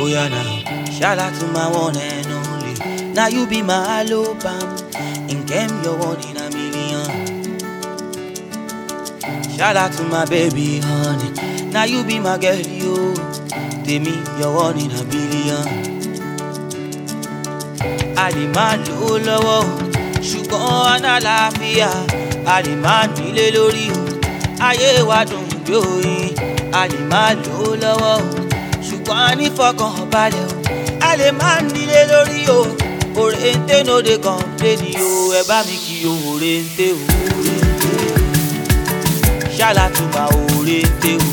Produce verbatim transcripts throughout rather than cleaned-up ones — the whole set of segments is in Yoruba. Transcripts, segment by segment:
yeah now. Shout out to my one and only. Now you be my hello bam. In game you're one in a million. Shout out to my baby honey. Now you be my girl yo. To me you're one in a billion. Aliman ló lọ́wọ́ ṣùgbọ́n àlàáfíà. Aliman nílé lórí o. Ayé wa dùn bí oyin. Aliman ló lọ́wọ́ ṣùgbọ́n nífọ̀kànbalẹ̀ o. Aliman nílé lórí o. Orente no dey complain o. Ẹ bá mi kí o orente o. Ṣálá tún ma orente o.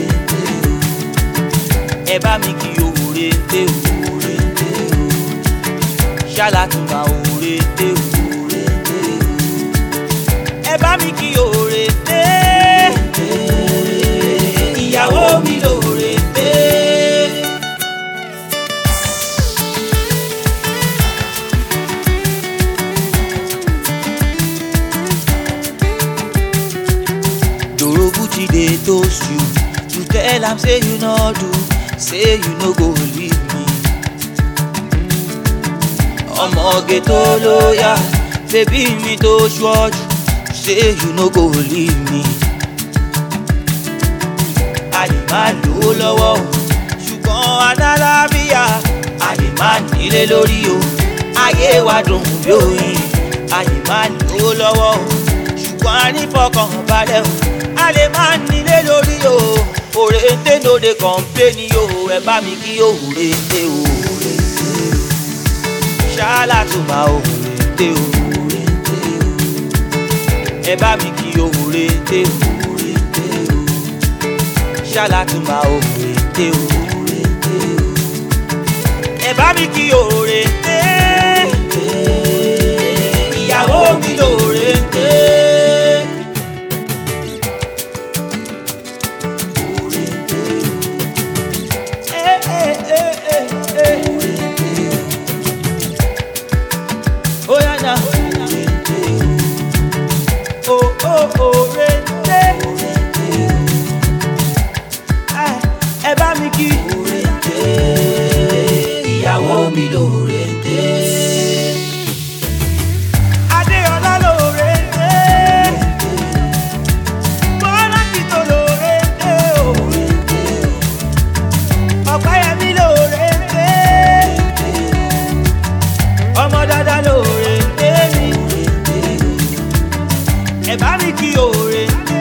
Ẹ bá mi kí o orente o. Ṣálá tún ma orente o. Ẹ bá mi kí o orente. Ìyàwó mi lórente. Dorobuchi dey toast you. You tell am say you no do. Say you no go leave me. Ọmọge tó lóyà, baby mi tó ṣọ́jú. Say you no go leave me. Aliman ló lọ́wọ́ o, ṣùgbọ́n àlàáfíà. Aliman nílé lórí o, ayé wa dùn bí oyin. Aliman ló lọ́wọ́ o, ṣùgbọ́n nífọ̀kànbalẹ̀ o. Aliman nílé lórí o, orente no dey complain o. Ẹ bá mi kí o orente o. Ṣálá tún ma orente o. Ẹ bá mi kí o orente o. Ṣálá tún ma orente o. Ẹ bá mi kí o orente. Ìyàwó mi lórente. Oh yeah now. Oh oh orente. Ẹ bá mi kí orente. Ìyàwó mi lórente. Adéọlá lórente. Bọ́lákìtò lórente o. Ọ̀pẹ́yẹmí lórente. Ọmọ dada lórente mi. Ẹ bá mi kí orente.